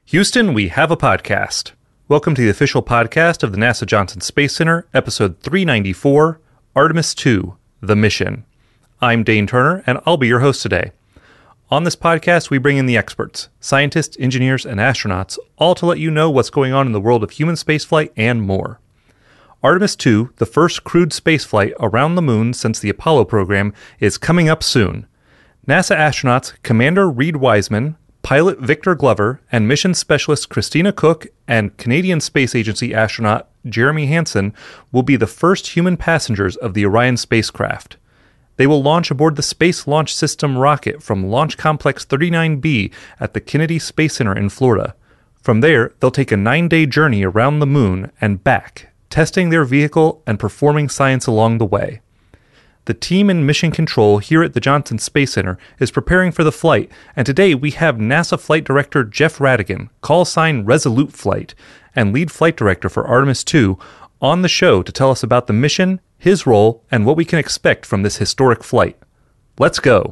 Houston, we have a podcast. Welcome to the official podcast of the NASA Johnson Space Center, episode 394, Artemis II, The Mission. I'm Dane Turner, and I'll be your host today. On this podcast, we bring in the experts, scientists, engineers, and astronauts, all to let you know what's going on in the world of human spaceflight and more. Artemis II, the first crewed spaceflight around the moon since the Apollo program, is coming up soon. NASA astronauts Commander Reid Wiseman, pilot Victor Glover, and mission specialist Christina Cook and Canadian Space Agency astronaut Jeremy Hansen will be the first human passengers of the Orion spacecraft. They will launch aboard the Space Launch System rocket from Launch Complex 39B at the Kennedy Space Center in Florida. From there, they'll take a 9-day journey around the moon and back, testing their vehicle and performing science along the way. The team in mission control here at the Johnson Space Center is preparing for the flight, and today we have NASA Flight Director Jeff Radigan, call sign Resolute Flight, and lead flight director for Artemis II, on the show to tell us about the mission, his role, and what we can expect from this historic flight. Let's go.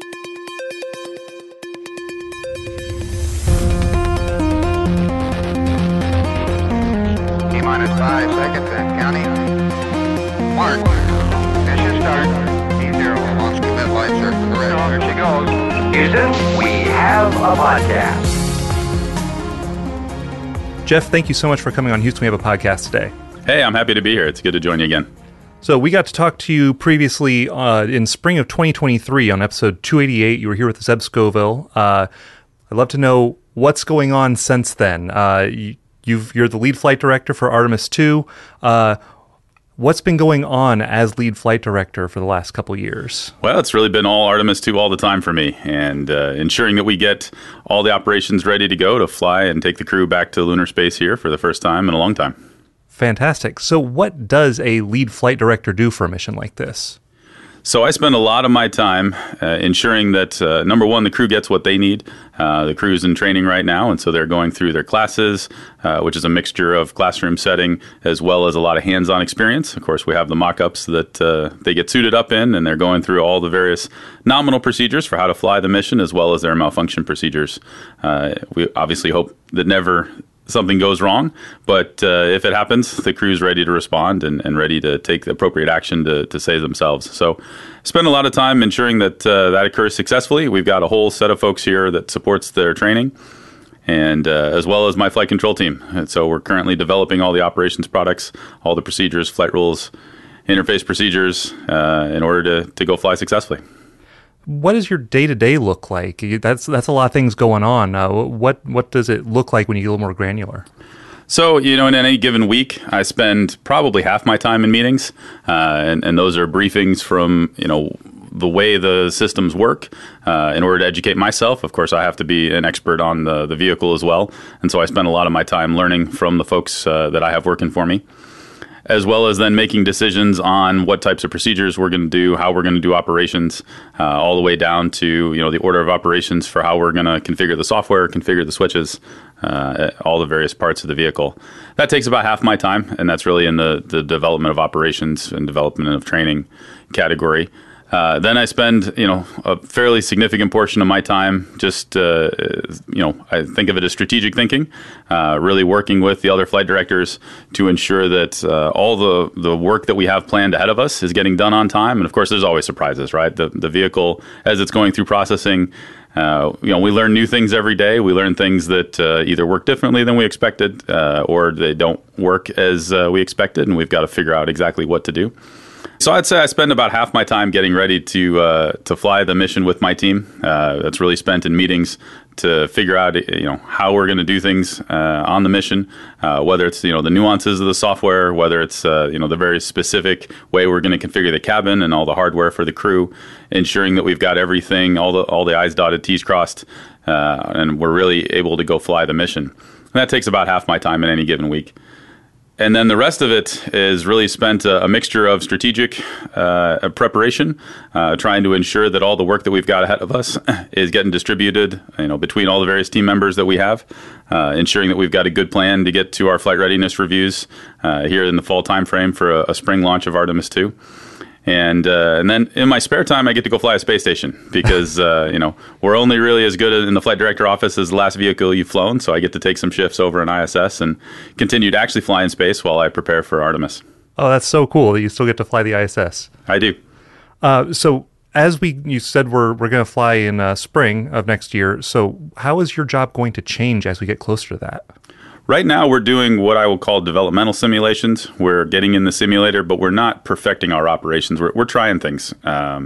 T-minus 5 seconds and counting. Mark. Mission start. T0. Launch commit lights are correct. There she goes. Houston, we have a podcast. Jeff, thank you so much for coming on Houston We Have a Podcast today. Hey, I'm happy to be here. It's good to join you again. So we got to talk to you previously in spring of 2023 on episode 288. You were here with Zeb Scoville. I'd love to know what's going on since then. You're the lead flight director for Artemis II. What's been going on as lead flight director for the last couple years? Well, it's really been all Artemis II all the time for me, and ensuring that we get all the operations ready to go to fly and take the crew back to lunar space here for the first time in a long time. Fantastic. So what does a lead flight director do for a mission like this? So I spend a lot of my time ensuring that, number one, the crew gets what they need. The crew's in training right now, and so they're going through their classes, which is a mixture of classroom setting as well as a lot of hands-on experience. Of course, we have the mock-ups that they get suited up in, and they're going through all the various nominal procedures for how to fly the mission as well as their malfunction procedures. We obviously hope that never something goes wrong, but if it happens, the crew's ready to respond and ready to take the appropriate action to save themselves. So spend a lot of time ensuring that that occurs successfully. We've got a whole set of folks here that supports their training, and as well as my flight control team. And so we're currently developing all the operations products, all the procedures, flight rules, interface procedures in order to go fly successfully. What does your day-to-day look like? That's a lot of things going on. What does it look like when you get a little more granular? So, in any given week, I spend probably half my time in meetings, and those are briefings from, the way the systems work in order to educate myself. Of course, I have to be an expert on the vehicle as well, and so I spend a lot of my time learning from the folks that I have working for me, as well as then making decisions on what types of procedures we're going to do, how we're going to do operations, all the way down to the order of operations for how we're going to configure the software, configure the switches, all the various parts of the vehicle. That takes about half my time, and that's really in the development of operations and development of training category. Then I spend, a fairly significant portion of my time just, I think of it as strategic thinking, really working with the other flight directors to ensure that all the work that we have planned ahead of us is getting done on time. And of course, there's always surprises, right? The vehicle, as it's going through processing, we learn new things every day. We learn things that either work differently than we expected, or they don't work as we expected, and we've got to figure out exactly what to do. So I'd say I spend about half my time getting ready to fly the mission with my team. That's really spent in meetings to figure out how we're going to do things on the mission, whether it's the nuances of the software, whether it's the very specific way we're going to configure the cabin and all the hardware for the crew, ensuring that we've got everything, all the I's dotted, T's crossed, and we're really able to go fly the mission. And that takes about half my time in any given week. And then the rest of it is really spent a mixture of strategic preparation, trying to ensure that all the work that we've got ahead of us is getting distributed, between all the various team members that we have, ensuring that we've got a good plan to get to our flight readiness reviews here in the fall timeframe for a spring launch of Artemis II. And then in my spare time, I get to go fly a space station because, we're only really as good in the flight director office as the last vehicle you've flown. So I get to take some shifts over in ISS and continue to actually fly in space while I prepare for Artemis. Oh, that's so cool that you still get to fly the ISS. I do. So as you said, we're going to fly in spring of next year. So how is your job going to change as we get closer to that? Right now, we're doing what I will call developmental simulations. We're getting in the simulator, but we're not perfecting our operations. We're trying things.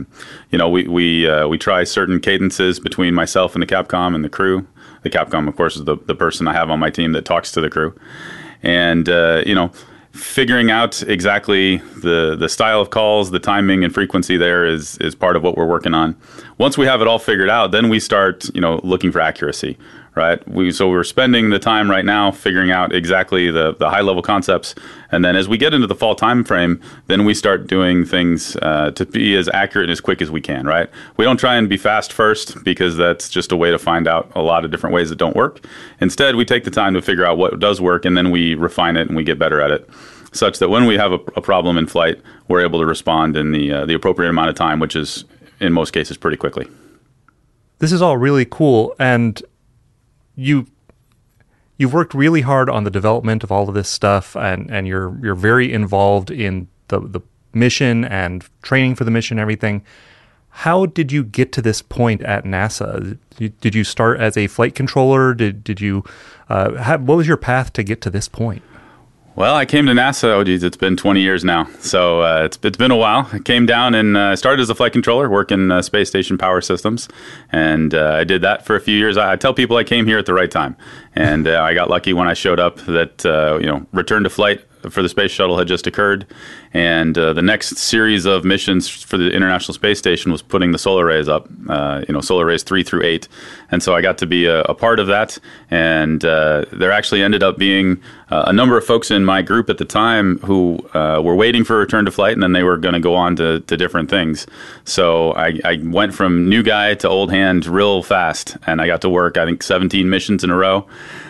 We try certain cadences between myself and the Capcom and the crew. The Capcom, of course, is the person I have on my team that talks to the crew. And, figuring out exactly the style of calls, the timing and frequency there is part of what we're working on. Once we have it all figured out, then we start, looking for accuracy, right? So we're spending the time right now figuring out exactly the high level concepts. And then as we get into the fall time frame, then we start doing things to be as accurate and as quick as we can, right? We don't try and be fast first because that's just a way to find out a lot of different ways that don't work. Instead, we take the time to figure out what does work, and then we refine it and we get better at it, such that when we have a problem in flight, we're able to respond in the appropriate amount of time, which is, in most cases, pretty quickly. This is all really cool, and you've worked really hard on the development of all of this stuff, and you're very involved in the mission and training for the mission and everything. How did you get to this point at NASA? Did you start as a flight controller? Did you what was your path to get to this point? Well, I came to NASA, it's been 20 years now. So it's been a while. I came down and started as a flight controller, working Space Station Power Systems. And I did that for a few years. I tell people I came here at the right time. And I got lucky when I showed up that, return to flight for the space shuttle had just occurred. And the next series of missions for the International Space Station was putting the solar arrays up, solar arrays 3 through 8. And so I got to be a part of that. And there actually ended up being a number of folks in my group at the time who were waiting for a return to flight, and then they were going to go on to different things. So I went from new guy to old hand real fast, and I got to work, I think, 17 missions in a row.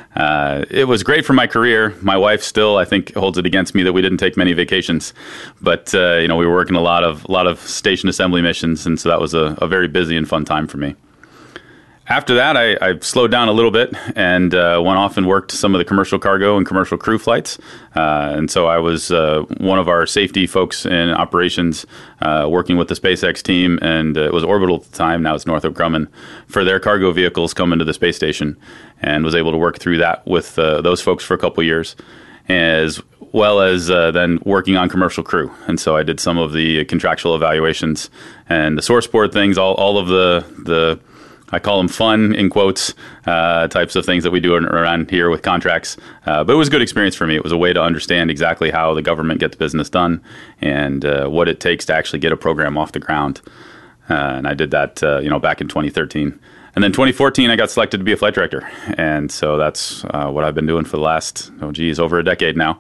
It was great for my career. My wife still, I think, holds it against me that we didn't take many vacations. But, we were working a lot of station assembly missions, and so that was a very busy and fun time for me. After that, I slowed down a little bit and went off and worked some of the commercial cargo and commercial crew flights. And so I was one of our safety folks in operations working with the SpaceX team, and it was Orbital at the time, now it's Northrop Grumman, for their cargo vehicles coming to the space station, and was able to work through that with those folks for a couple of years, as well as then working on commercial crew. And so I did some of the contractual evaluations and the source board things, all of the I call them fun, in quotes, types of things that we do around here with contracts. But it was a good experience for me. It was a way to understand exactly how the government gets business done and what it takes to actually get a program off the ground. And I did that, back in 2013. And then 2014, I got selected to be a flight director. And so that's what I've been doing for the last, over a decade now.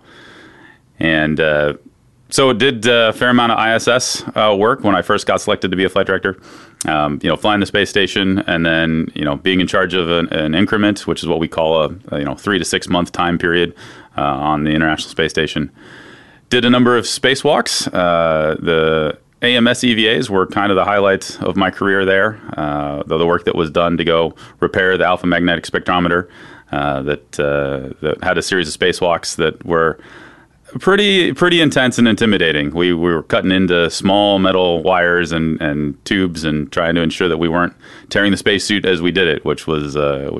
And so it did a fair amount of ISS work when I first got selected to be a flight director. Flying the space station, and then being in charge of an increment, which is what we call a 3 to 6 month time period on the International Space Station. Did a number of spacewalks. The AMS EVAs were kind of the highlights of my career there. The work that was done to go repair the alpha magnetic spectrometer that had a series of spacewalks that were pretty intense and intimidating. We were cutting into small metal wires and tubes and trying to ensure that we weren't tearing the spacesuit as we did it, which was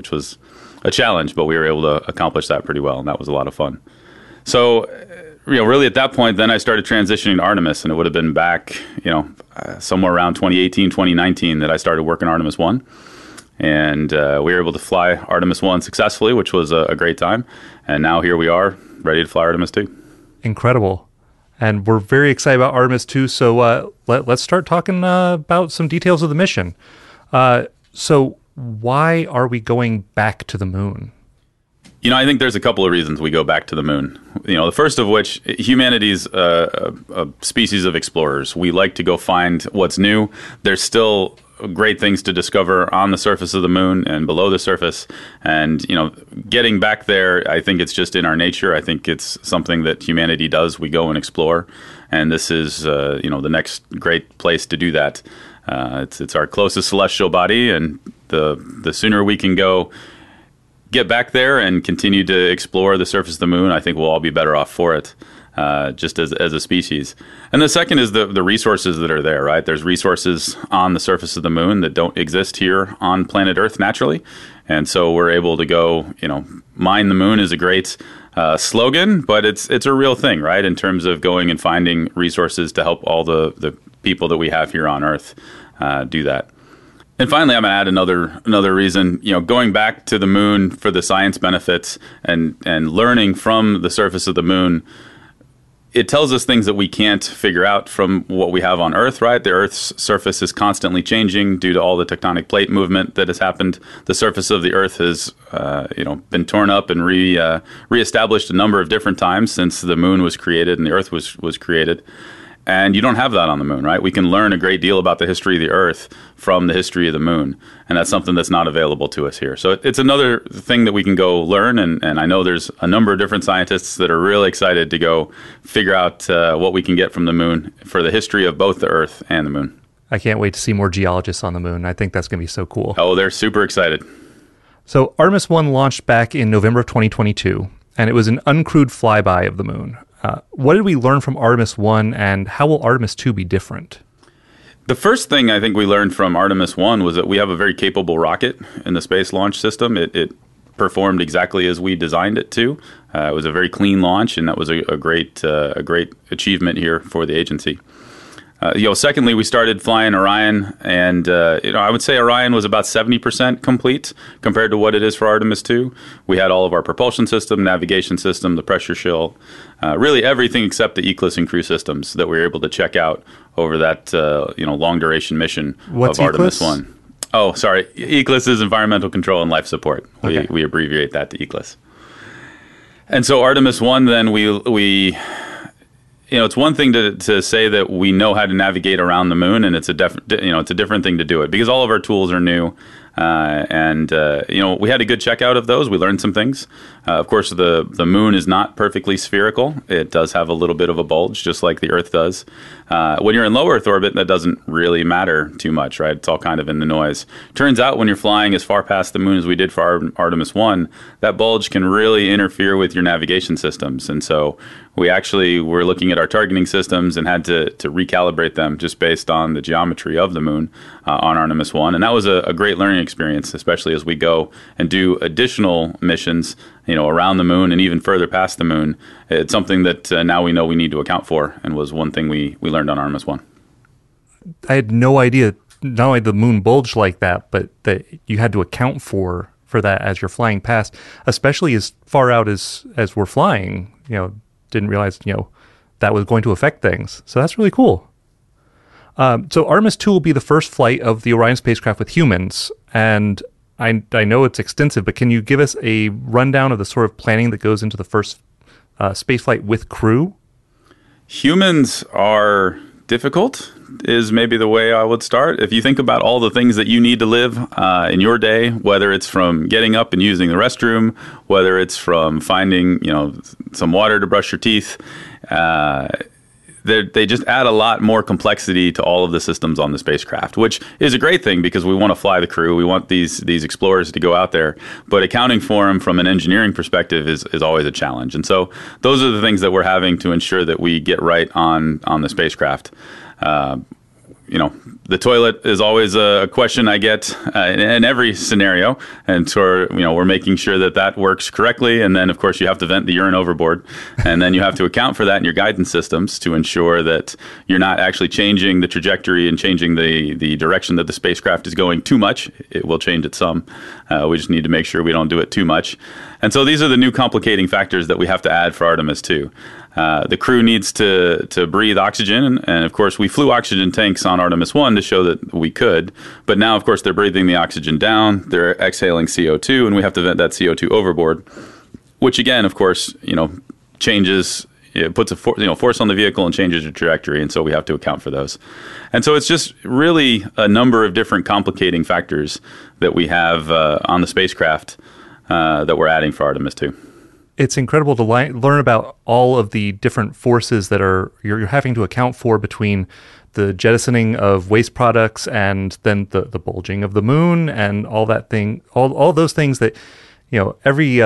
a challenge, but we were able to accomplish that pretty well, and that was a lot of fun. So, really at that point, then I started transitioning to Artemis, and it would have been back, somewhere around 2018, 2019 that I started working Artemis 1. And we were able to fly Artemis 1 successfully, which was a great time. And now here we are, ready to fly Artemis 2. Incredible. And we're very excited about Artemis 2, so let's start talking about some details of the mission. So why are we going back to the moon? I think there's a couple of reasons we go back to the moon. The first of which, humanity's a species of explorers. We like to go find what's new. There's still great things to discover on the surface of the moon and below the surface. And, getting back there, I think it's just in our nature. I think it's something that humanity does. We go and explore. And this is, the next great place to do that. It's our closest celestial body. And the sooner we can go get back there and continue to explore the surface of the moon, I think we'll all be better off for it. Just as a species. And the second is the resources that are there, right? There's resources on the surface of the moon that don't exist here on planet Earth naturally. And so we're able to go, mine the moon is a great slogan, but it's a real thing, right? In terms of going and finding resources to help all the people that we have here on Earth do that. And finally, I'm going to add another reason, going back to the moon for the science benefits and learning from the surface of the moon. It tells us things that we can't figure out from what we have on Earth, right? The Earth's surface is constantly changing due to all the tectonic plate movement that has happened. The surface of the Earth has, been torn up and reestablished a number of different times since the moon was created and the Earth was created. And you don't have that on the moon, right? We can learn a great deal about the history of the Earth from the history of the moon. And that's something that's not available to us here. So it's another thing that we can go learn. And I know there's a number of different scientists that are really excited to go figure out what we can get from the moon for the history of both the Earth and the moon. I can't wait to see more geologists on the moon. I think that's going to be so cool. Oh, they're super excited. So Artemis 1 launched back in November of 2022, and it was an uncrewed flyby of the moon. What did we learn from Artemis 1, and how will Artemis 2 be different? The first thing I think we learned from Artemis 1 was that we have a very capable rocket in the Space Launch System. It performed exactly as we designed it to. It was a very clean launch, and that was a great achievement here for the agency. Secondly, we started flying Orion, and I would say Orion was about 70% complete compared to what it is for Artemis 2. We had all of our propulsion system, navigation system, the pressure shield, really everything except the Eclipse and crew systems that we were able to check out over that long duration mission What's of Artemis Eclipse? 1. Oh, sorry, Eclipse is environmental control and life support. Okay. We abbreviate that to Eclipse. And so Artemis 1, then we it's one thing to say that we know how to navigate around the moon, and it's a different thing to do it because all of our tools are new. We had a good checkout of those. We learned some things. Of course, the moon is not perfectly spherical. It does have a little bit of a bulge, just like the Earth does. When you're in low Earth orbit, that doesn't really matter too much, right? It's all kind of in the noise. Turns out when you're flying as far past the moon as we did for Artemis 1, that bulge can really interfere with your navigation systems. And so we actually were looking at our targeting systems and had to recalibrate them just based on the geometry of the moon on Artemis 1. And that was a great learning experience, especially as we go and do additional missions, around the moon and even further past the moon. It's something that now we know we need to account for, and was one thing we learned on Artemis 1. I had no idea not only the moon bulged like that, but that you had to account for that as you're flying past, especially as far out as we're flying. Didn't realize that was going to affect things. So that's really cool. So Artemis 2 will be the first flight of the Orion spacecraft with humans, and I know it's extensive, but can you give us a rundown of the sort of planning that goes into the first spaceflight with crew? Humans are difficult, is maybe the way I would start. If you think about all the things that you need to live in your day, whether it's from getting up and using the restroom, whether it's from finding, some water to brush your teeth, they just add a lot more complexity to all of the systems on the spacecraft, which is a great thing because we want to fly the crew. We want these explorers to go out there. But accounting for them from an engineering perspective is always a challenge. And so those are the things that we're having to ensure that we get right on the spacecraft. The toilet is always a question I get in every scenario. And so, we're making sure that works correctly. And then, of course, you have to vent the urine overboard. And then you have to account for that in your guidance systems to ensure that you're not actually changing the trajectory and changing the direction that the spacecraft is going too much. It will change it some. We just need to make sure we don't do it too much. And so these are the new complicating factors that we have to add for Artemis 2. The crew needs to breathe oxygen, and of course we flew oxygen tanks on Artemis 1 to show that we could, but now of course they're breathing the oxygen down, they're exhaling CO2, and we have to vent that CO2 overboard, which again, of course, changes it puts a force on the vehicle and changes the trajectory, and so we have to account for those. And so it's just really a number of different complicating factors that we have on the spacecraft that we're adding for Artemis 2. It's incredible to learn about all of the different forces that you're having to account for between the jettisoning of waste products and then the bulging of the moon and all that thing, all those things that, every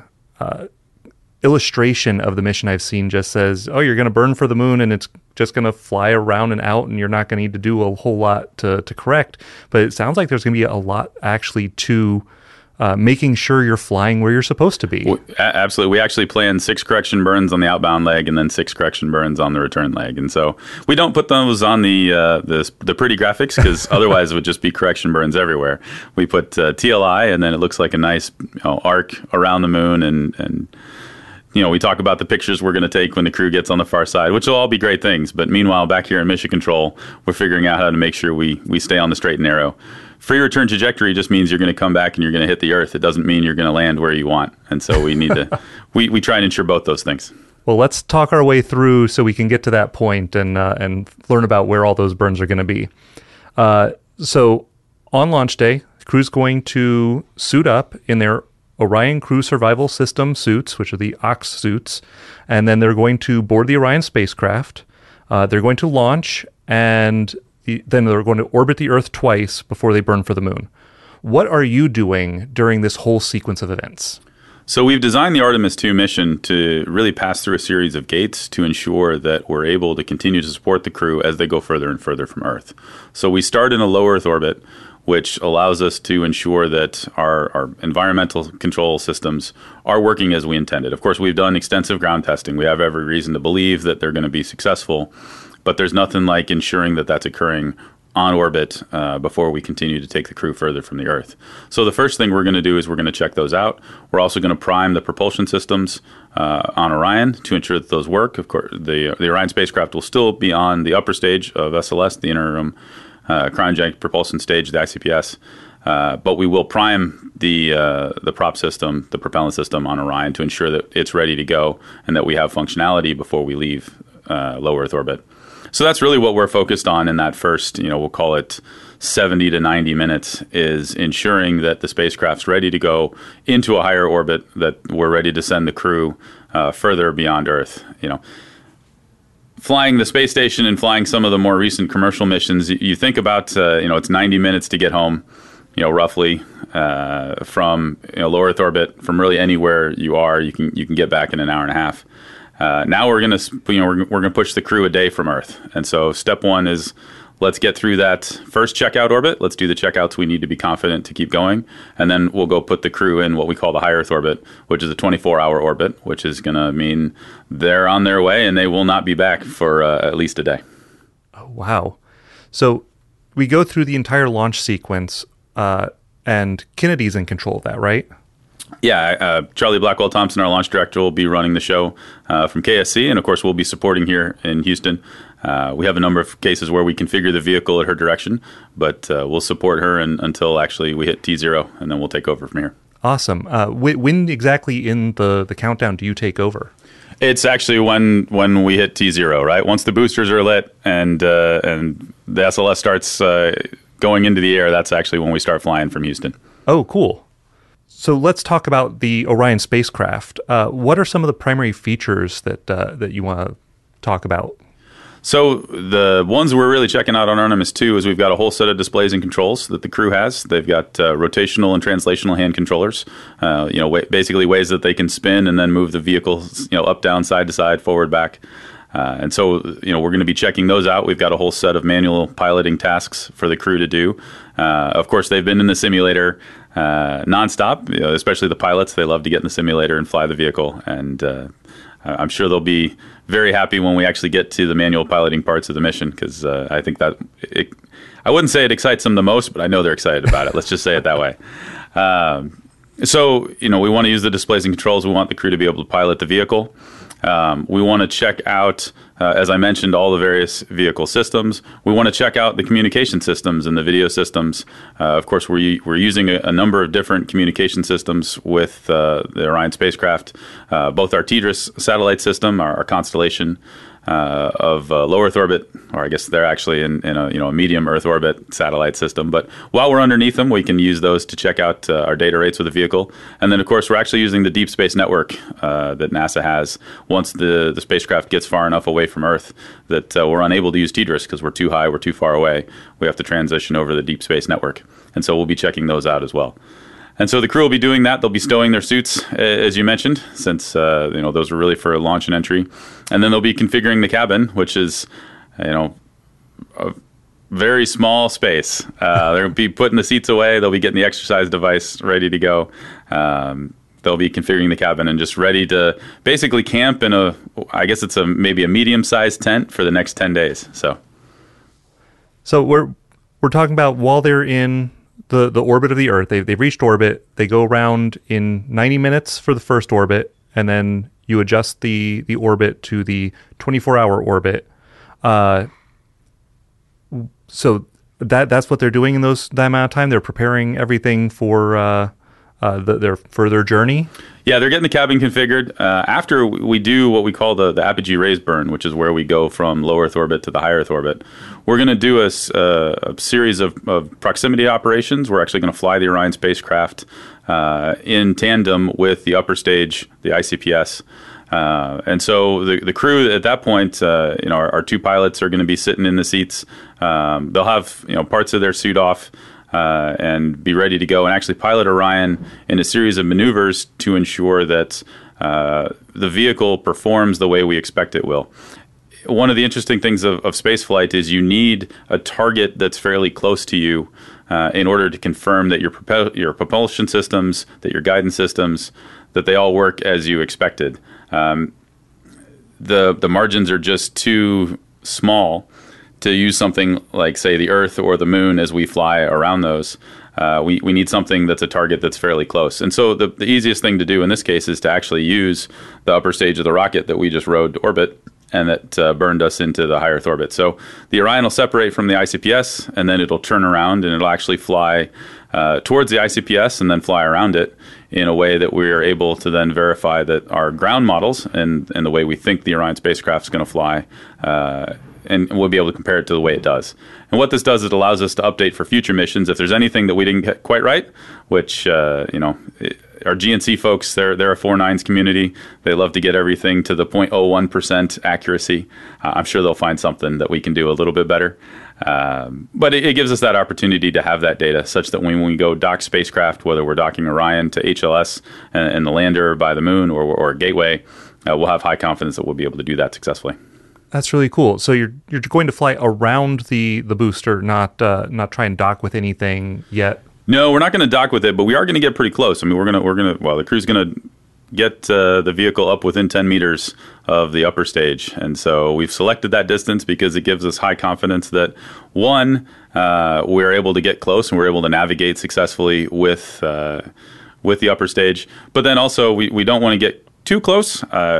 illustration of the mission I've seen just says, oh, you're going to burn for the moon and it's just going to fly around and out and you're not going to need to do a whole lot to correct. But it sounds like there's going to be a lot actually to making sure you're flying where you're supposed to be. Absolutely. We actually plan 6 correction burns on the outbound leg and then 6 correction burns on the return leg. And so we don't put those on the pretty graphics because otherwise it would just be correction burns everywhere. We put TLI and then it looks like a nice arc around the moon and we talk about the pictures we're going to take when the crew gets on the far side, which will all be great things. But meanwhile, back here in Mission Control, we're figuring out how to make sure we stay on the straight and narrow. Free return trajectory just means you're going to come back and you're going to hit the Earth. It doesn't mean you're going to land where you want. And so we need to, we try and ensure both those things. Well, let's talk our way through so we can get to that point and learn about where all those burns are going to be. So on launch day, the crew's going to suit up in their Orion Crew Survival System suits, which are the OX suits, and then they're going to board the Orion spacecraft. They're going to launch, and then they're going to orbit the Earth twice before they burn for the moon. What are you doing during this whole sequence of events? So we've designed the Artemis 2 mission to really pass through a series of gates to ensure that we're able to continue to support the crew as they go further and further from Earth. So we start in a low Earth orbit, which allows us to ensure that our environmental control systems are working as we intended. Of course, we've done extensive ground testing. We have every reason to believe that they're going to be successful, but there's nothing like ensuring that that's occurring on orbit before we continue to take the crew further from the Earth. So the first thing we're going to do is we're going to check those out. We're also going to prime the propulsion systems on Orion to ensure that those work. Of course, the Orion spacecraft will still be on the upper stage of SLS, the interim cryogenic propulsion stage, the ICPS, but we will prime the prop system, the propellant system on Orion to ensure that it's ready to go and that we have functionality before we leave low Earth orbit. So that's really what we're focused on in that first, we'll call it 70 to 90 minutes, is ensuring that the spacecraft's ready to go into a higher orbit, that we're ready to send the crew further beyond Earth. Flying the space station and flying some of the more recent commercial missions, you think about, it's 90 minutes to get home, roughly from low Earth orbit. From really anywhere you are, you can get back in an hour and a half. Now we're going to we're going to push the crew a day from Earth, and so step one is let's get through that first checkout orbit. Let's do the checkouts we need to be confident to keep going, and then we'll go put the crew in what we call the high Earth orbit, which is a 24-hour orbit, which is going to mean they're on their way and they will not be back for at least a day. Oh, wow! So we go through the entire launch sequence, and Kennedy's in control of that, right? Yeah, Charlie Blackwell Thompson, our launch director, will be running the show from KSC, and of course we'll be supporting here in Houston. We have a number of cases where we configure the vehicle at her direction, but we'll support her until actually we hit T0, and then we'll take over from here. Awesome. When exactly in the countdown do you take over? It's actually when we hit T0, right? Once the boosters are lit and the SLS starts going into the air, that's actually when we start flying from Houston. Oh, cool. So let's talk about the Orion spacecraft. What are some of the primary features that you want to talk about? So the ones we're really checking out on Artemis 2 is we've got a whole set of displays and controls that the crew has. They've got rotational and translational hand controllers, basically ways that they can spin and then move the vehicle, up, down, side to side, forward, back. And so, we're going to be checking those out. We've got a whole set of manual piloting tasks for the crew to do. Of course, they've been in the simulator nonstop, especially the pilots. They love to get in the simulator and fly the vehicle. And I'm sure they'll be very happy when we actually get to the manual piloting parts of the mission, because I think that I wouldn't say it excites them the most, but I know they're excited about it. Let's just say it that way. So, we want to use the displays and controls. We want the crew to be able to pilot the vehicle. We want to check out, as I mentioned, all the various vehicle systems. We want to check out the communication systems and the video systems. Of course, we're using a number of different communication systems with the Orion spacecraft, both our TDRS satellite system, our constellation of low Earth orbit, or I guess they're actually in a medium Earth orbit satellite system. But while we're underneath them, we can use those to check out our data rates with the vehicle. And then, of course, we're actually using the Deep Space Network that NASA has once the spacecraft gets far enough away from Earth that we're unable to use TDRS because we're too high, we're too far away. We have to transition over the Deep Space Network. And so we'll be checking those out as well. And so the crew will be doing that. They'll be stowing their suits, as you mentioned, since those are really for launch and entry. And then they'll be configuring the cabin, which is, a very small space. They'll be putting the seats away. They'll be getting the exercise device ready to go. They'll be configuring the cabin and just ready to basically camp in maybe a medium-sized tent for the next 10 days. So we're talking about while they're in the orbit of the Earth, they've reached orbit. They go around in 90 minutes for the first orbit, and then you adjust the orbit to the 24-hour orbit. So that's what they're doing in that amount of time. They're preparing everything for their further journey. Yeah, they're getting the cabin configured. After we do what we call the apogee raise burn, which is where we go from low Earth orbit to the high Earth orbit, we're going to do a series of proximity operations. We're actually going to fly the Orion spacecraft in tandem with the upper stage, the ICPS. And so the crew at that point, our two pilots are going to be sitting in the seats. They'll have parts of their suit off. And be ready to go and actually pilot Orion in a series of maneuvers to ensure that the vehicle performs the way we expect it will. One of the interesting things of spaceflight is you need a target that's fairly close to you in order to confirm that your propulsion systems, that your guidance systems, that they all work as you expected. The margins are just too small to use something like, say, the Earth or the Moon as we fly around those. We need something that's a target that's fairly close. And so the easiest thing to do in this case is to actually use the upper stage of the rocket that we just rode to orbit and that burned us into the high Earth orbit. So the Orion will separate from the ICPS, and then it'll turn around and it'll actually fly towards the ICPS and then fly around it in a way that we are able to then verify that our ground models and the way we think the Orion spacecraft is going to fly and we'll be able to compare it to the way it does. And what this does is it allows us to update for future missions. If there's anything that we didn't get quite right, which, our GNC folks, they're a 4.9s community. They love to get everything to the 0.01% accuracy. I'm sure they'll find something that we can do a little bit better. But it gives us that opportunity to have that data such that when we go dock spacecraft, whether we're docking Orion to HLS and the lander by the Moon or Gateway, we'll have high confidence that we'll be able to do that successfully. That's really cool. So you're going to fly around the booster, not try and dock with anything yet. No, we're not going to dock with it, but we are going to get pretty close. I mean, the crew's going to get the vehicle up within 10 meters of the upper stage, and so we've selected that distance because it gives us high confidence that one, we're able to get close and we're able to navigate successfully with the upper stage. But then also we don't want to get too close.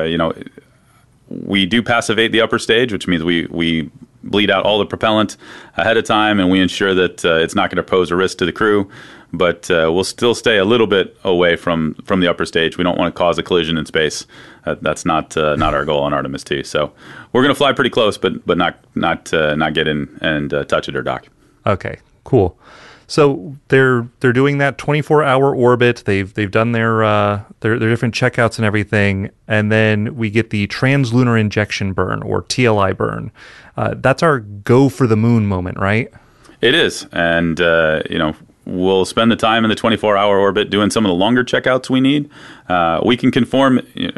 We do passivate the upper stage, which means we bleed out all the propellant ahead of time, and we ensure that it's not going to pose a risk to the crew. But we'll still stay a little bit away from the upper stage. We don't want to cause a collision in space. That's not our goal on Artemis 2. So we're going to fly pretty close, but not get in and touch it or dock. Okay, cool. So they're doing that 24-hour orbit. They've done their different checkouts and everything, and then we get the translunar injection burn or TLI burn. That's our go for the moon moment, right? It is, and we'll spend the time in the 24-hour orbit doing some of the longer checkouts we need. We can confirm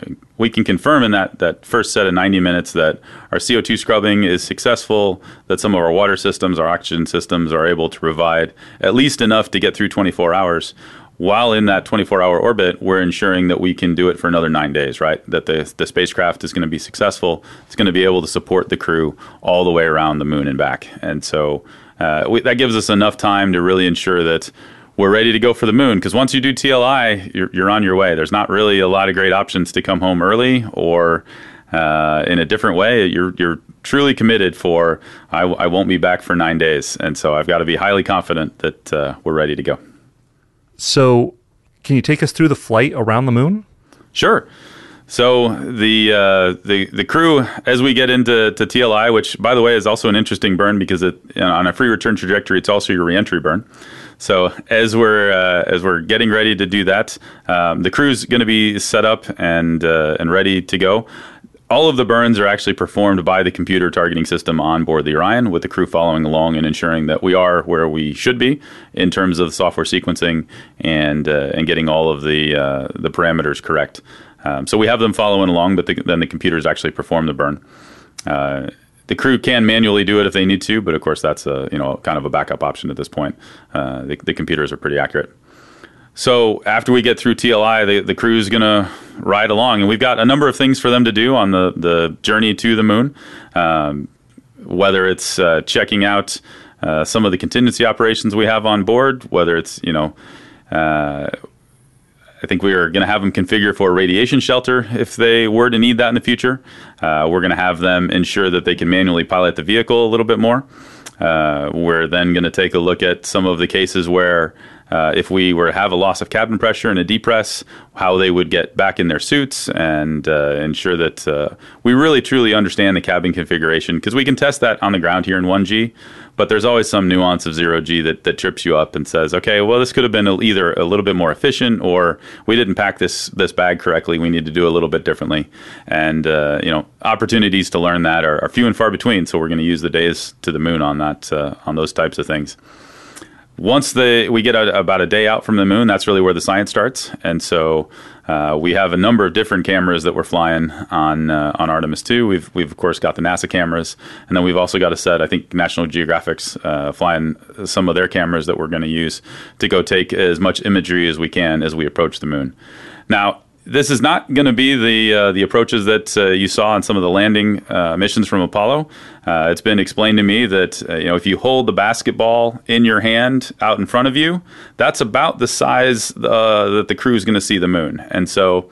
in that first set of 90 minutes that our CO2 scrubbing is successful, that some of our water systems, our oxygen systems are able to provide at least enough to get through 24 hours. While in that 24-hour orbit, we're ensuring that we can do it for another 9 days, right? That the spacecraft is going to be successful. It's going to be able to support the crew all the way around the moon and back. And so that gives us enough time to really ensure that we're ready to go for the moon. Because once you do TLI, you're on your way. There's not really a lot of great options to come home early or in a different way, you're truly committed for, I won't be back for 9 days. And so I've got to be highly confident that we're ready to go. So can you take us through the flight around the moon? Sure. So the crew, as we get into TLI, which by the way is also an interesting burn because on a free return trajectory, it's also your reentry burn. So as we're getting ready to do that, the crew's going to be set up and ready to go. All of the burns are actually performed by the computer targeting system on board the Orion, with the crew following along and ensuring that we are where we should be in terms of software sequencing and getting all of the parameters correct. So we have them following along, but then the computers actually perform the burn. The crew can manually do it if they need to, but of course that's kind of a backup option at this point. The computers are pretty accurate. So after we get through TLI, the crew's going to ride along, and we've got a number of things for them to do on the journey to the moon, whether it's checking out some of the contingency operations we have on board, whether it's, I think we are going to have them configure for a radiation shelter if they were to need that in the future. We're going to have them ensure that they can manually pilot the vehicle a little bit more. We're then going to take a look at some of the cases where if we were to have a loss of cabin pressure and a depress, how they would get back in their suits and ensure that we really truly understand the cabin configuration, because we can test that on the ground here in 1G, but there's always some nuance of 0G that trips you up and says, okay, well, this could have been either a little bit more efficient, or we didn't pack this bag correctly. We need to do a little bit differently. And, opportunities to learn that are few and far between. So we're going to use the days to the moon on that, on those types of things. Once we get about a day out from the moon, that's really where the science starts. And so we have a number of different cameras that we're flying on Artemis 2. We've of course got the NASA cameras, and then we've also got a set, I think National Geographic's flying some of their cameras that we're going to use to go take as much imagery as we can as we approach the moon. Now, this is not going to be the approaches that you saw on some of the landing missions from Apollo. It's been explained to me that if you hold the basketball in your hand out in front of you, that's about the size that the crew is going to see the moon. And so,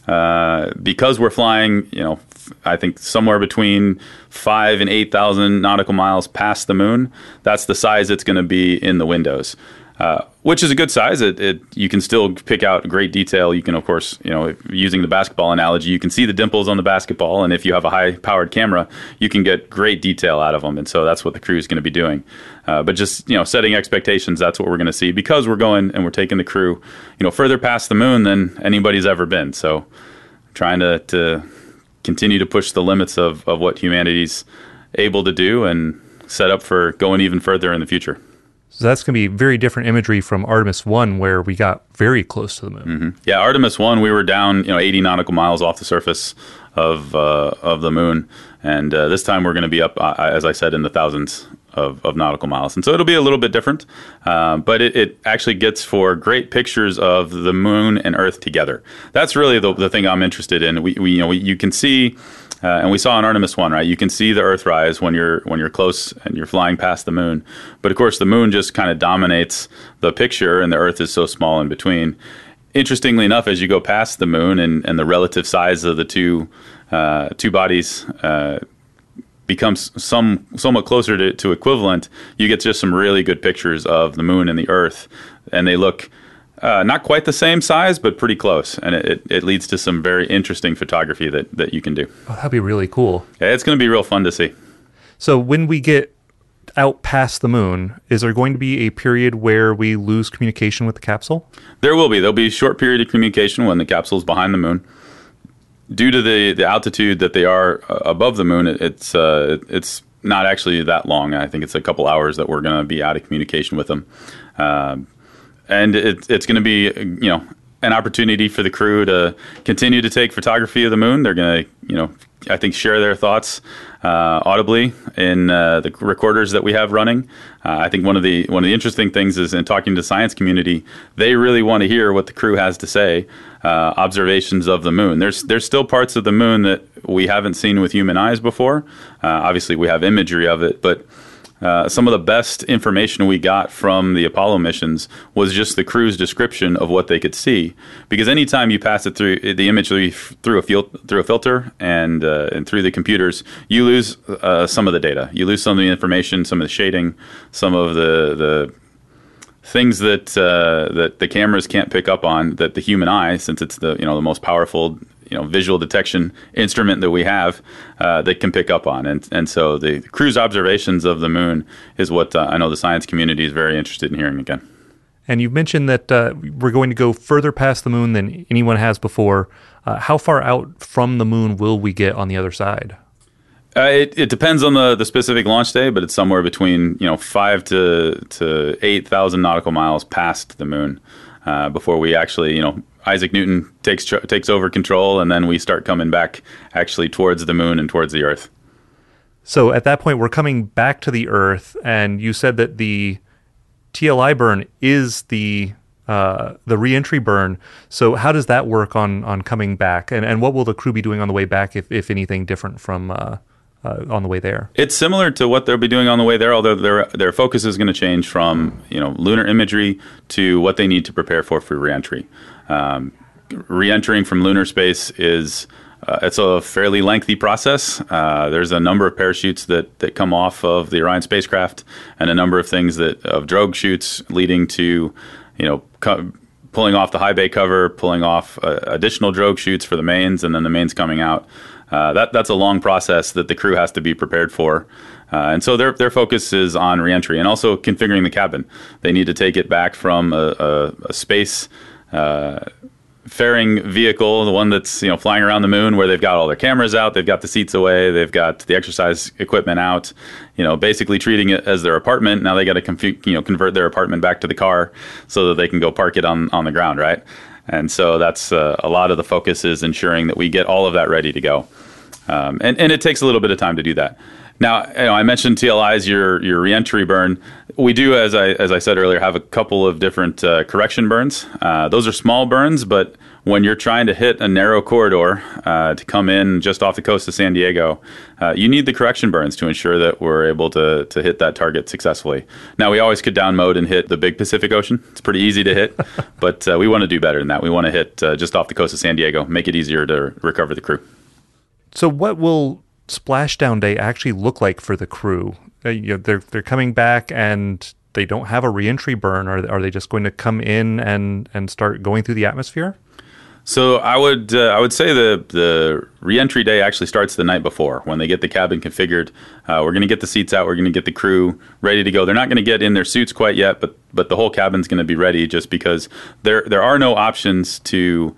because we're flying, I think somewhere between 5,000 and 8,000 nautical miles past the moon, that's the size it's going to be in the windows. Which is a good size. You can still pick out great detail. You can, of course, using the basketball analogy, you can see the dimples on the basketball, and if you have a high-powered camera, you can get great detail out of them. And so that's what the crew is going to be doing. But just setting expectations, that's what we're going to see, because we're going and we're taking the crew, further past the moon than anybody's ever been. So trying to continue to push the limits of what humanity's able to do and set up for going even further in the future. So that's going to be very different imagery from Artemis 1, where we got very close to the moon. Mm-hmm. Yeah, Artemis 1, we were down 80 nautical miles off the surface of the moon, and this time we're going to be up, as I said, in the thousands of nautical miles. And so it'll be a little bit different, but it actually gets for great pictures of the moon and Earth together. That's really the thing I'm interested in. You can see. And we saw on Artemis 1, right? You can see the Earthrise when you're close and you're flying past the moon. But of course, the moon just kind of dominates the picture, and the Earth is so small in between. Interestingly enough, as you go past the moon and the relative size of the two bodies becomes somewhat closer to equivalent, you get just some really good pictures of the moon and the Earth, and they look not quite the same size, but pretty close. And it leads to some very interesting photography that you can do. Oh, that'd be really cool. Yeah, it's going to be real fun to see. So when we get out past the moon, is there going to be a period where we lose communication with the capsule? There will be. There'll be a short period of communication when the capsule is behind the moon. Due to the altitude that they are above the moon, it's not actually that long. I think it's a couple hours that we're going to be out of communication with them. And it's going to be, an opportunity for the crew to continue to take photography of the moon. They're going to, I think, share their thoughts audibly in the recorders that we have running. I think one of the interesting things is, in talking to the science community, they really want to hear what the crew has to say. Observations of the moon. There's still parts of the moon that we haven't seen with human eyes before. Obviously, we have imagery of it, but some of the best information we got from the Apollo missions was just the crew's description of what they could see. Because anytime you pass it through the image through a filter and through the computers, you lose some of the data. You lose some of the information, some of the shading, some of the things that the cameras can't pick up on that the human eye, since it's the most powerful visual detection instrument that we have, that can pick up on. And so the crew's observations of the moon is what I know the science community is very interested in hearing again. And you've mentioned that we're going to go further past the moon than anyone has before. How far out from the moon will we get on the other side? It depends on the specific launch day, but it's somewhere between 5 to 8,000 nautical miles past the moon before we actually Isaac Newton takes over control, and then we start coming back actually towards the moon and towards the Earth. So at that point, we're coming back to the Earth, and you said that the TLI burn is the reentry burn. So how does that work on coming back, and what will the crew be doing on the way back, if anything different from on the way there? It's similar to what they'll be doing on the way there, although their focus is going to change from lunar imagery to what they need to prepare for reentry. Re-entering from lunar space is it's a fairly lengthy process. There's a number of parachutes that come off of the Orion spacecraft, and a number of things of drogue chutes leading to pulling off the high bay cover, pulling off additional drogue chutes for the mains, and then the mains coming out. That's a long process that the crew has to be prepared for. And so their focus is on reentry and also configuring the cabin. They need to take it back from a space faring vehicle, the one that's flying around the moon, where they've got all their cameras out, they've got the seats away, they've got the exercise equipment out, basically treating it as their apartment. Now they got to convert their apartment back to the car so that they can go park it on the ground, right? And so that's a lot of the focus is ensuring that we get all of that ready to go. And it takes a little bit of time to do that. Now, I mentioned TLI's your reentry burn. We do, as I said earlier, have a couple of different correction burns. Those are small burns, but when you're trying to hit a narrow corridor to come in just off the coast of San Diego, you need the correction burns to ensure that we're able to hit that target successfully. Now, we always could down mode and hit the big Pacific Ocean. It's pretty easy to hit, but we want to do better than that. We want to hit just off the coast of San Diego, make it easier to recover the crew. So what will splashdown day actually look like for the crew? They're coming back and they don't have a reentry burn. Are they just going to come in and start going through the atmosphere? So I would say the reentry day actually starts the night before when they get the cabin configured. We're going to get the seats out. We're going to get the crew ready to go. They're not going to get in their suits quite yet, but the whole cabin's going to be ready, just because there are no options to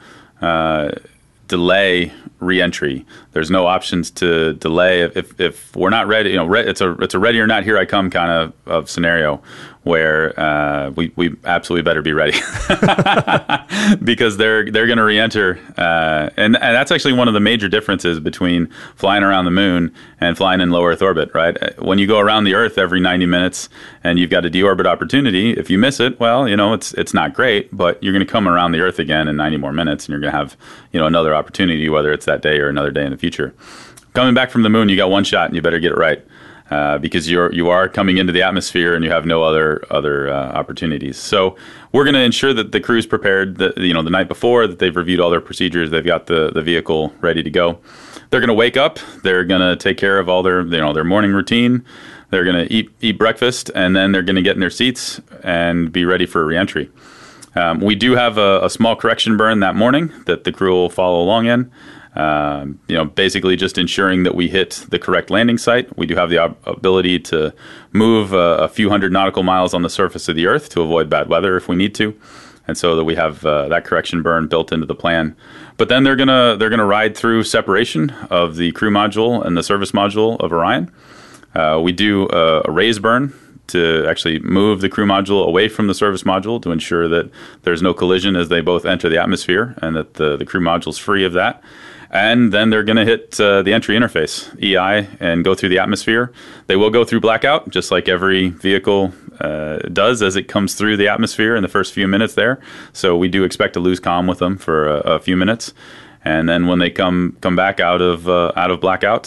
delay reentry. There's no options to delay if we're not ready. It's a ready or not, here I come kind of scenario where we absolutely better be ready because they're going to reenter, and that's actually one of the major differences between flying around the moon and flying in low Earth orbit. Right, when you go around the Earth every 90 minutes and you've got a deorbit opportunity, if you miss it, well, it's not great, but you're going to come around the Earth again in 90 more minutes, and you're going to have another opportunity, whether it's that day or another day in the future. Coming back from the moon, you got one shot, and you better get it right. Because you are coming into the atmosphere and you have no other opportunities. So we're going to ensure that the crew's prepared the night before, that they've reviewed all their procedures, they've got the vehicle ready to go. They're going to wake up, they're going to take care of all their morning routine, they're going to eat breakfast, and then they're going to get in their seats and be ready for reentry. We do have a small correction burn that morning that the crew will follow along in. Basically just ensuring that we hit the correct landing site. We do have the ability to move a few hundred nautical miles on the surface of the Earth to avoid bad weather if we need to, and so that we have that correction burn built into the plan. But then they're gonna ride through separation of the crew module and the service module of Orion. We do a raise burn to actually move the crew module away from the service module to ensure that there's no collision as they both enter the atmosphere, and that the crew module's free of that. And then they're going to hit the entry interface, EI, and go through the atmosphere. They will go through blackout, just like every vehicle does as it comes through the atmosphere in the first few minutes there. So we do expect to lose comm with them for a few minutes. And then when they come back out of blackout,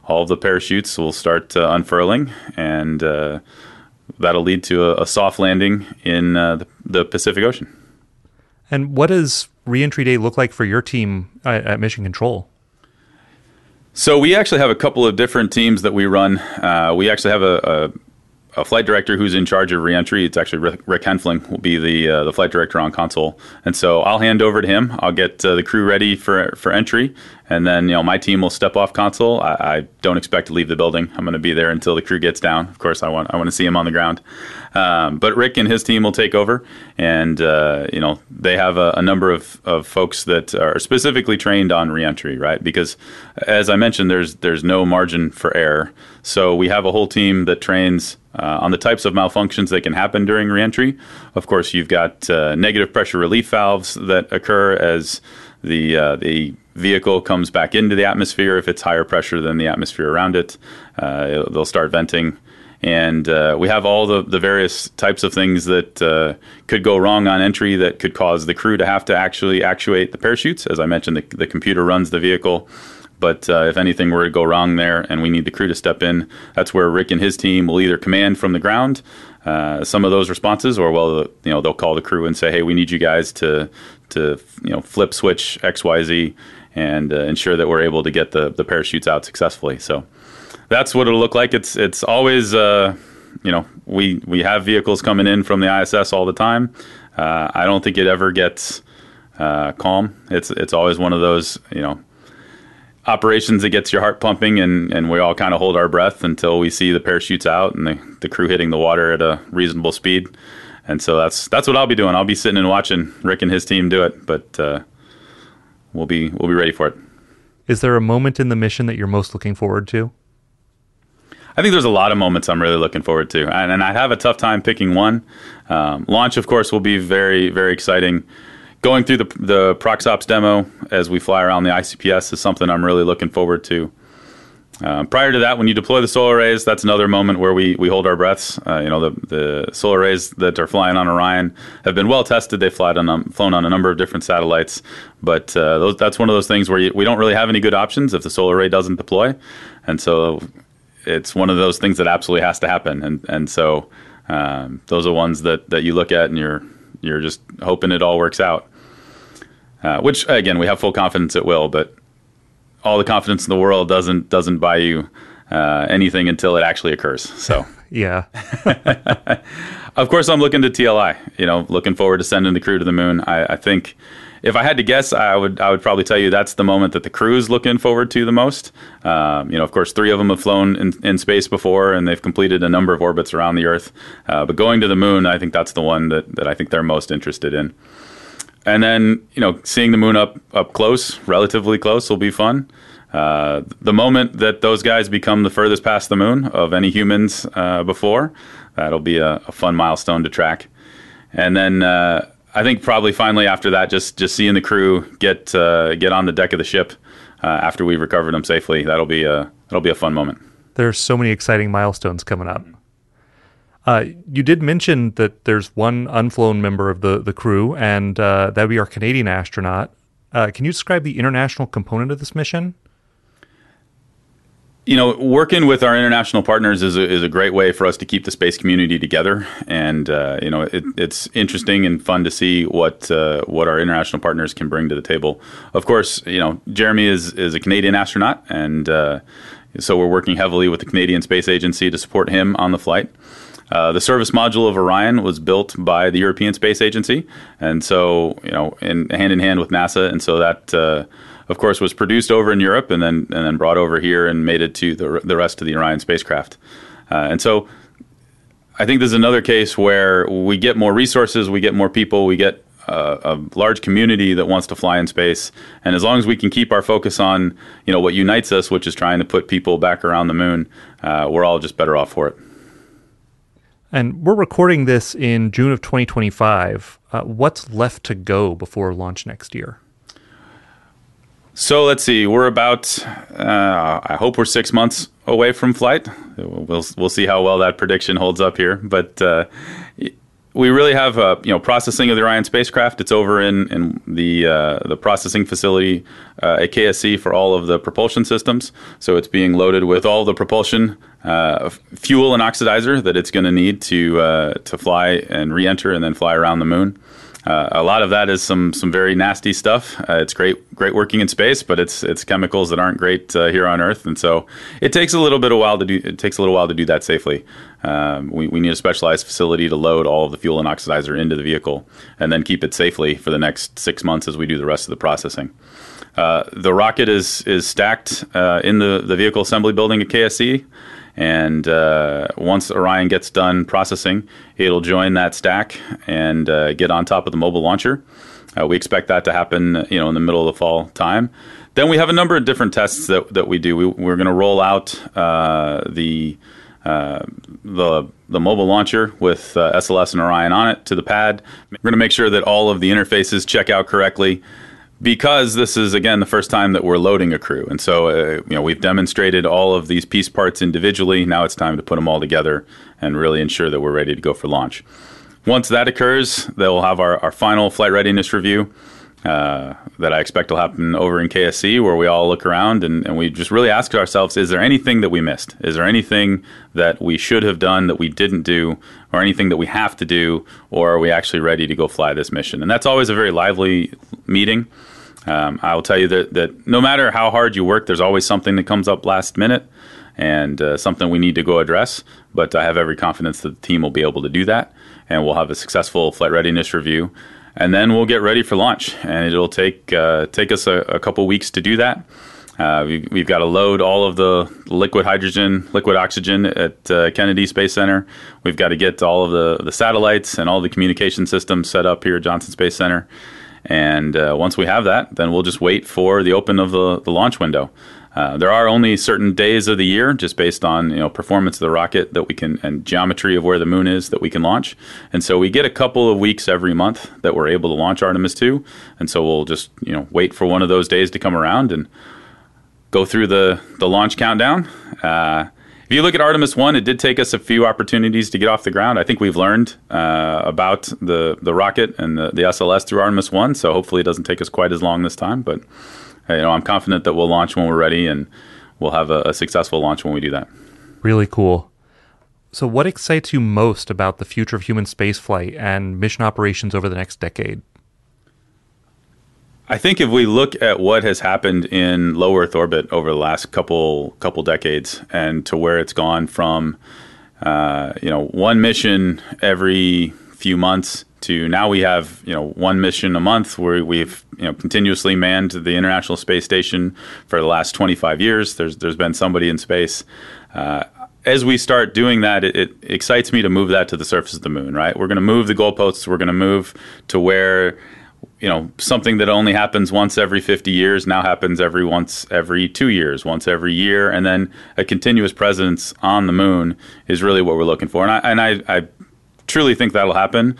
all of the parachutes will start unfurling, and that'll lead to a soft landing in the Pacific Ocean. And what does reentry day look like for your team at Mission Control? So we actually have a couple of different teams that we run. We actually have a flight director who's in charge of reentry. It's actually Rick Henfling will be the flight director on console. And so I'll hand over to him. I'll get the crew ready for entry. And then, my team will step off console. I don't expect to leave the building. I'm going to be there until the crew gets down. Of course, I want to see him on the ground. But Rick and his team will take over. And, they have a number of folks that are specifically trained on reentry, right? Because, as I mentioned, there's no margin for error. So we have a whole team that trains on the types of malfunctions that can happen during reentry. Of course, you've got negative pressure relief valves that occur as the vehicle comes back into the atmosphere. If it's higher pressure than the atmosphere around it, they'll start venting. And we have all the various types of things that could go wrong on entry that could cause the crew to have to actually actuate the parachutes. As I mentioned, the computer runs the vehicle. But if anything were to go wrong there and we need the crew to step in, that's where Rick and his team will either command from the ground some of those responses, or they'll call the crew and say, hey, we need you guys to flip switch XYZ and ensure that we're able to get the parachutes out successfully. So that's what it'll look like. It's always we have vehicles coming in from the ISS all the time. I don't think it ever gets calm. It's always one of those operations that gets your heart pumping, and we all kind of hold our breath until we see the parachutes out and the crew hitting the water at a reasonable speed. And so that's what I'll be doing. I'll be sitting and watching Rick and his team do it, but we'll be ready for it. Is there a moment in the mission that you're most looking forward to? I think there's a lot of moments I'm really looking forward to, and I have a tough time picking one. Launch, of course, will be very, very exciting. Going through the ProxOps demo as we fly around the ICPS is something I'm really looking forward to. Prior to that, when you deploy the solar arrays, that's another moment where we hold our breaths. The solar arrays that are flying on Orion have been well tested. They've flown on a number of different satellites, but that's one of those things where we don't really have any good options if the solar array doesn't deploy, and so it's one of those things that absolutely has to happen. And so those are ones that you look at and you're just hoping it all works out. Which again, we have full confidence it will, but all the confidence in the world doesn't buy you anything until it actually occurs. So yeah. Of course, I'm looking to TLI. Looking forward to sending the crew to the moon. I think if I had to guess, I would probably tell you that's the moment that the crew is looking forward to the most. Of course, 3 of them have flown in space before, and they've completed a number of orbits around the Earth. But going to the moon, I think that's the one that I think they're most interested in. And then, seeing the moon up close, relatively close, will be fun. The moment that those guys become the furthest past the moon of any humans before, that'll be a fun milestone to track. And then I think probably finally after that, just seeing the crew get on the deck of the ship after we've recovered them safely, that'll be a fun moment. There's so many exciting milestones coming up. You did mention that there's one unflown member of the crew, and that would be our Canadian astronaut. Can you describe the international component of this mission? Working with our international partners is a great way for us to keep the space community together, and it's interesting and fun to see what our international partners can bring to the table. Of course, Jeremy is a Canadian astronaut, and so we're working heavily with the Canadian Space Agency to support him on the flight. The service module of Orion was built by the European Space Agency, and so in hand in hand with NASA, and so that of course was produced over in Europe and then brought over here and made it to the rest of the Orion spacecraft. And so I think this is another case where we get more resources, we get more people, we get a large community that wants to fly in space, and as long as we can keep our focus on what unites us, which is trying to put people back around the moon, we're all just better off for it. And we're recording this in June of 2025. What's left to go before launch next year? So let's see. We're about, I hope we're 6 months away from flight. We'll see how well that prediction holds up here. But we really have processing of the Orion spacecraft. It's over in the processing facility at KSC for all of the propulsion systems. So it's being loaded with all the propulsion fuel and oxidizer that it's going to need to fly and re-enter and then fly around the moon. A lot of that is some very nasty stuff. It's great working in space, but it's chemicals that aren't great here on Earth, and so it takes a little while to do that safely. We need a specialized facility to load all of the fuel and oxidizer into the vehicle, and then keep it safely for the next 6 months as we do the rest of the processing. The rocket is stacked in the vehicle assembly building at KSC. And once Orion gets done processing, it'll join that stack and get on top of the mobile launcher. We expect that to happen, in the middle of the fall time. Then we have a number of different tests that we do. We're going to roll out the mobile launcher with SLS and Orion on it to the pad. We're going to make sure that all of the interfaces check out correctly, because this is, again, the first time that we're loading a crew. And so, we've demonstrated all of these piece parts individually. Now it's time to put them all together and really ensure that we're ready to go for launch. Once that occurs, they'll have our final flight readiness review that I expect will happen over in KSC, where we all look around and we just really ask ourselves, is there anything that we missed? Is there anything that we should have done that we didn't do, or anything that we have to do, or are we actually ready to go fly this mission? And that's always a very lively meeting. I will tell you that no matter how hard you work, there's always something that comes up last minute and something we need to go address. But I have every confidence that the team will be able to do that, and we'll have a successful flight readiness review. And then we'll get ready for launch, and it'll take us a couple weeks to do that. We've got to load all of the liquid oxygen at Kennedy Space Center. We've got to get all of the satellites and all the communication systems set up here at Johnson Space Center. And once we have that, then we'll just wait for the open of the launch window. There are only certain days of the year, just based on performance of the rocket that we can, and geometry of where the moon is, that we can launch. And so we get a couple of weeks every month that we're able to launch Artemis II. And so we'll just wait for one of those days to come around and go through the launch countdown. If you look at Artemis 1, it did take us a few opportunities to get off the ground. I think we've learned about the rocket and the SLS through Artemis 1, so hopefully it doesn't take us quite as long this time. But I'm confident that we'll launch when we're ready, and we'll have a successful launch when we do that. Really cool. So what excites you most about the future of human spaceflight and mission operations over the next decade? I think if we look at what has happened in low Earth orbit over the last couple decades, and to where it's gone from, one mission every few months to now we have, one mission a month, where we've, continuously manned the International Space Station for the last 25 years. There's been somebody in space. As we start doing that, it excites me to move that to the surface of the moon, right? We're going to move the goalposts. We're going to move to where something that only happens once every 50 years now happens once every 2 years, once every year, and then a continuous presence on the moon is really what we're looking for. And I truly think that'll happen,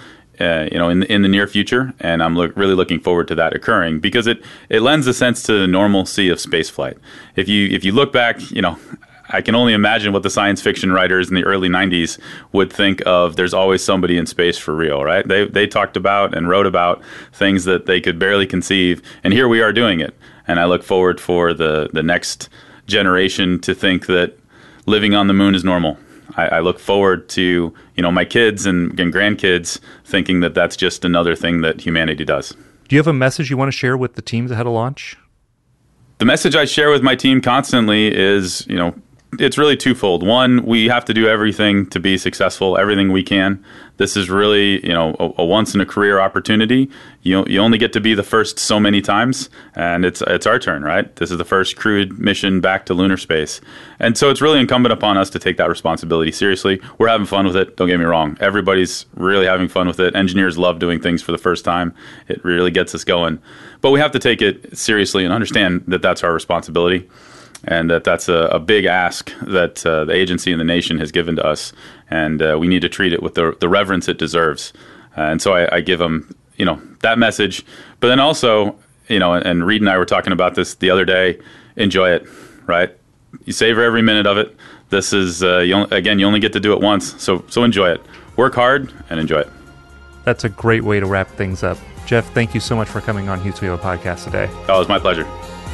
in the near future, and I'm really looking forward to that occurring, because it lends a sense to the normalcy of spaceflight. If you look back, I can only imagine what the science fiction writers in the early 90s would think of there's always somebody in space for real, right? They talked about and wrote about things that they could barely conceive, and here we are doing it. And I look forward for the next generation to think that living on the moon is normal. I look forward to, my kids and grandkids thinking that that's just another thing that humanity does. Do you have a message you want to share with the teams ahead of launch? The message I share with my team constantly is, it's really twofold. One, we have to do everything to be successful, everything we can. This is really, a once-in-a-career opportunity. You only get to be the first so many times, and it's our turn, right? This is the first crewed mission back to lunar space. And so it's really incumbent upon us to take that responsibility seriously. We're having fun with it, don't get me wrong. Everybody's really having fun with it. Engineers love doing things for the first time. It really gets us going. But we have to take it seriously and understand that that's our responsibility, and that's a big ask that the agency and the nation has given to us, and we need to treat it with the reverence it deserves. And so I give them, that message. But then also, and Reed and I were talking about this the other day, enjoy it, right? You savor every minute of it. This is, you only get to do it once, so enjoy it. Work hard and enjoy it. That's a great way to wrap things up. Jeff, thank you so much for coming on Houston We Have a Podcast today. Oh, it was my pleasure.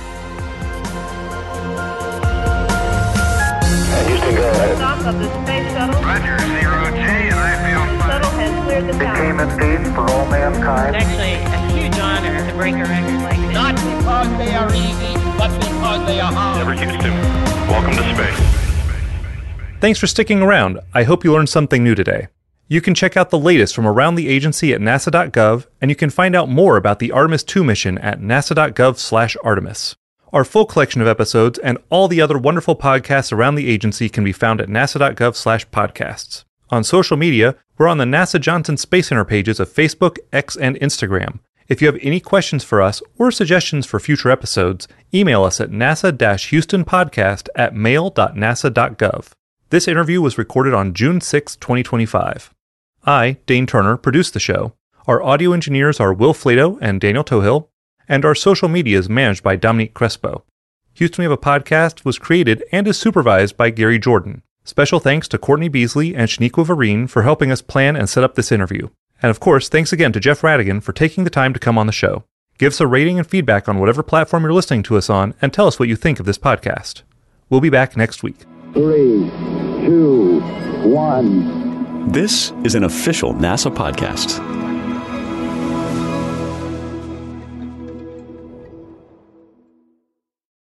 Houston, go ahead. Stop of the space shuttle. Roger, 0J, and I feel fine. Shuttle has cleared the tower. Became a stage for all mankind. It's actually a huge honor to break a record like this. Not because they are easy, but because they are hard. Never Houston, welcome to space. Thanks for sticking around. I hope you learned something new today. You can check out the latest from around the agency at nasa.gov, and you can find out more about the Artemis II mission at nasa.gov/Artemis. Our full collection of episodes and all the other wonderful podcasts around the agency can be found at nasa.gov/podcasts. On social media, we're on the NASA Johnson Space Center pages of Facebook, X, and Instagram. If you have any questions for us or suggestions for future episodes, email us at nasa-houstonpodcast@mail.nasa.gov. This interview was recorded on June 6, 2025. I, Dane Turner, produced the show. Our audio engineers are Will Flato and Daniel Tohill, and our social media is managed by Dominique Crespo. Houston We Have a Podcast was created and is supervised by Gary Jordan. Special thanks to Courtney Beasley and Shaniqua Vereen for helping us plan and set up this interview. And of course, thanks again to Jeff Radigan for taking the time to come on the show. Give us a rating and feedback on whatever platform you're listening to us on, and tell us what you think of this podcast. We'll be back next week. 3, 2, 1. This is an official NASA podcast.